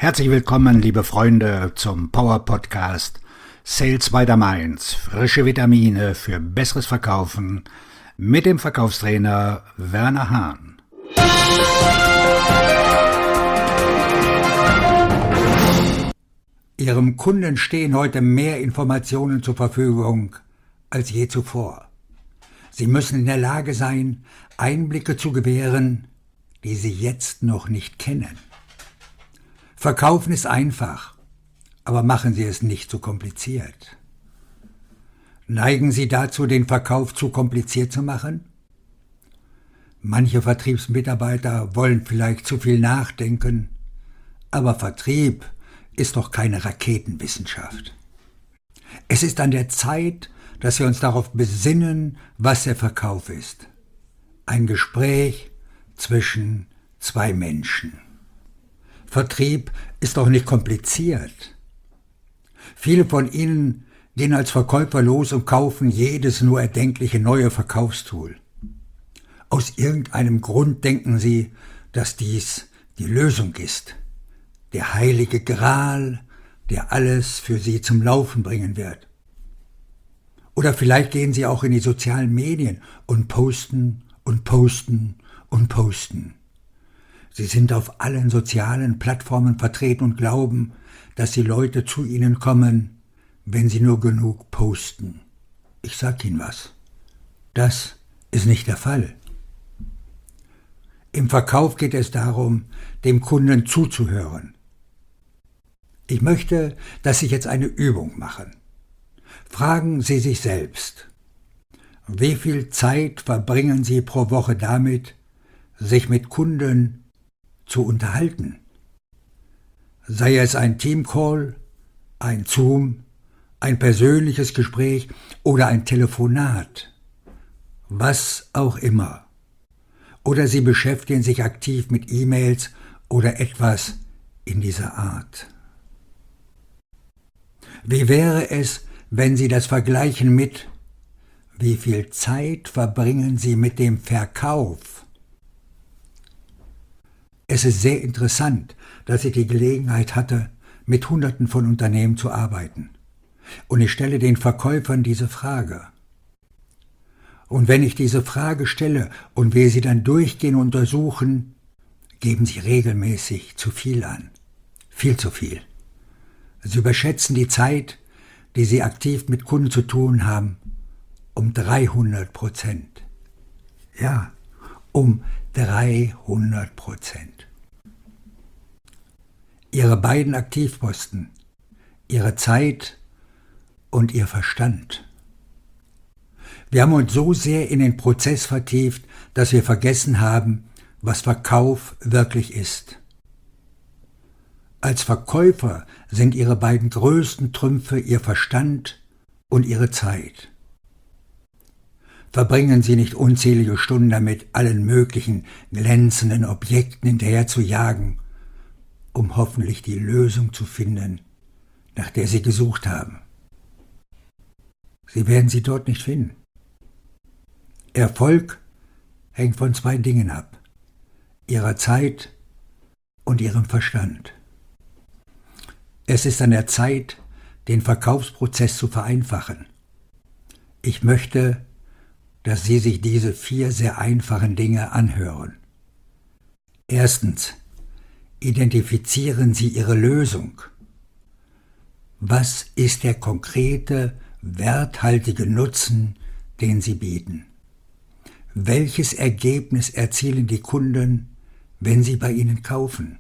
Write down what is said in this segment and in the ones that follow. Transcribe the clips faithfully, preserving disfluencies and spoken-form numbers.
Herzlich willkommen, liebe Freunde, zum Power Podcast Sales by the Mainz. Frische Vitamine für besseres Verkaufen mit dem Verkaufstrainer Werner Hahn. Ihrem Kunden stehen heute mehr Informationen zur Verfügung als je zuvor. Sie müssen in der Lage sein, Einblicke zu gewähren, die Sie jetzt noch nicht kennen. Verkaufen ist einfach, aber machen Sie es nicht zu kompliziert. Neigen Sie dazu, den Verkauf zu kompliziert zu machen? Manche Vertriebsmitarbeiter wollen vielleicht zu viel nachdenken, aber Vertrieb ist doch keine Raketenwissenschaft. Es ist an der Zeit, dass wir uns darauf besinnen, was der Verkauf ist. Ein Gespräch zwischen zwei Menschen. Vertrieb ist doch nicht kompliziert. Viele von Ihnen gehen als Verkäufer los und kaufen jedes nur erdenkliche neue Verkaufstool. Aus irgendeinem Grund denken Sie, dass dies die Lösung ist. Der heilige Gral, der alles für Sie zum Laufen bringen wird. Oder vielleicht gehen Sie auch in die sozialen Medien und posten und posten und posten. Sie sind auf allen sozialen Plattformen vertreten und glauben, dass die Leute zu Ihnen kommen, wenn Sie nur genug posten. Ich sag Ihnen was. Das ist nicht der Fall. Im Verkauf geht es darum, dem Kunden zuzuhören. Ich möchte, dass Sie jetzt eine Übung machen. Fragen Sie sich selbst, wie viel Zeit verbringen Sie pro Woche damit, sich mit Kunden zu unterhalten? Sei es ein Teamcall, ein Zoom, ein persönliches Gespräch oder ein Telefonat, was auch immer. Oder Sie beschäftigen sich aktiv mit E-Mails oder etwas in dieser Art. Wie wäre es, wenn Sie das vergleichen mit, wie viel Zeit verbringen Sie mit dem Verkauf? Es ist sehr interessant, dass ich die Gelegenheit hatte, mit Hunderten von Unternehmen zu arbeiten. Und ich stelle den Verkäufern diese Frage. Und wenn ich diese Frage stelle und wir sie dann durchgehen und untersuchen, geben sie regelmäßig zu viel an. Viel zu viel. Sie überschätzen die Zeit, die sie aktiv mit Kunden zu tun haben, um dreihundert Prozent. Ja, um dreihundert Prozent. Ihre beiden Aktivposten, Ihre Zeit und Ihr Verstand. Wir haben uns so sehr in den Prozess vertieft, dass wir vergessen haben, was Verkauf wirklich ist. Als Verkäufer sind Ihre beiden größten Trümpfe Ihr Verstand und Ihre Zeit. Verbringen Sie nicht unzählige Stunden damit, allen möglichen glänzenden Objekten hinterher zu jagen, um hoffentlich die Lösung zu finden, nach der Sie gesucht haben. Sie werden sie dort nicht finden. Erfolg hängt von zwei Dingen ab: Ihrer Zeit und Ihrem Verstand. Es ist an der Zeit, den Verkaufsprozess zu vereinfachen. Ich möchte, dass Sie sich diese vier sehr einfachen Dinge anhören. Erstens, identifizieren Sie Ihre Lösung. Was ist der konkrete, werthaltige Nutzen, den Sie bieten? Welches Ergebnis erzielen die Kunden, wenn sie bei Ihnen kaufen?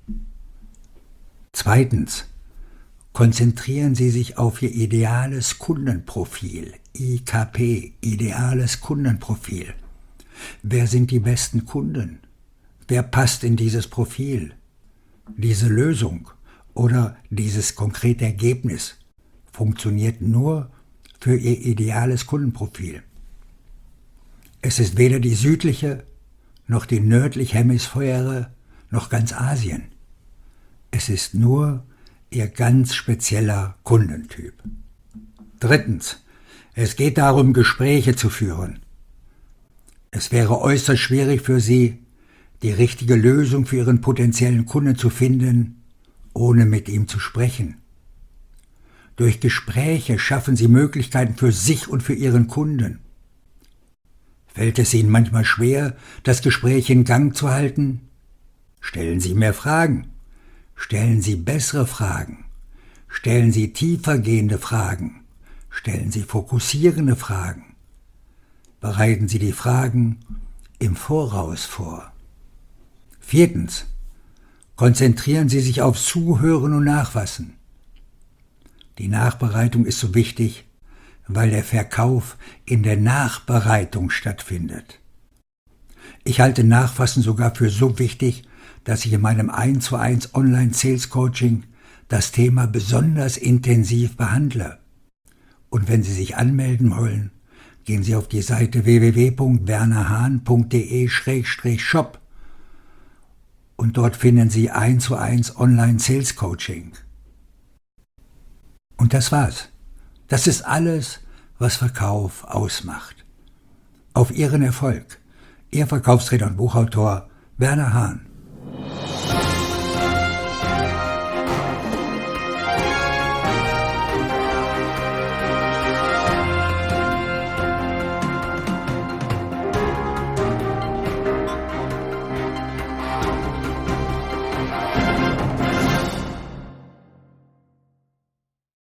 Zweitens, konzentrieren Sie sich auf Ihr ideales Kundenprofil, I K P, ideales Kundenprofil. Wer sind die besten Kunden? Wer passt in dieses Profil? Diese Lösung oder dieses konkrete Ergebnis funktioniert nur für Ihr ideales Kundenprofil. Es ist weder die südliche, noch die nördliche Hemisphäre, noch ganz Asien. Es ist nur Ihr ganz spezieller Kundentyp. Drittens, es geht darum, Gespräche zu führen. Es wäre äußerst schwierig für Sie, die richtige Lösung für Ihren potenziellen Kunden zu finden ohne mit ihm zu sprechen. Durch Gespräche schaffen Sie Möglichkeiten für sich und für Ihren Kunden. Fällt es Ihnen manchmal schwer, das Gespräch in Gang zu halten? Stellen Sie mehr Fragen. Stellen Sie bessere Fragen. Stellen Sie tiefergehende Fragen. Stellen Sie fokussierende Fragen. Bereiten Sie die Fragen im Voraus vor. Viertens. Konzentrieren Sie sich auf Zuhören und Nachfassen. Die Nachbereitung ist so wichtig, weil der Verkauf in der Nachbereitung stattfindet. Ich halte Nachfassen sogar für so wichtig, dass ich in meinem eins zu eins Online-Sales-Coaching das Thema besonders intensiv behandle. Und wenn Sie sich anmelden wollen, gehen Sie auf die Seite w w w punkt werner hahn punkt d e slash shop und dort finden Sie eins zu eins Online-Sales-Coaching. Und das war's. Das ist alles, was Verkauf ausmacht. Auf Ihren Erfolg. Ihr Verkaufstrainer und Buchautor Werner Hahn.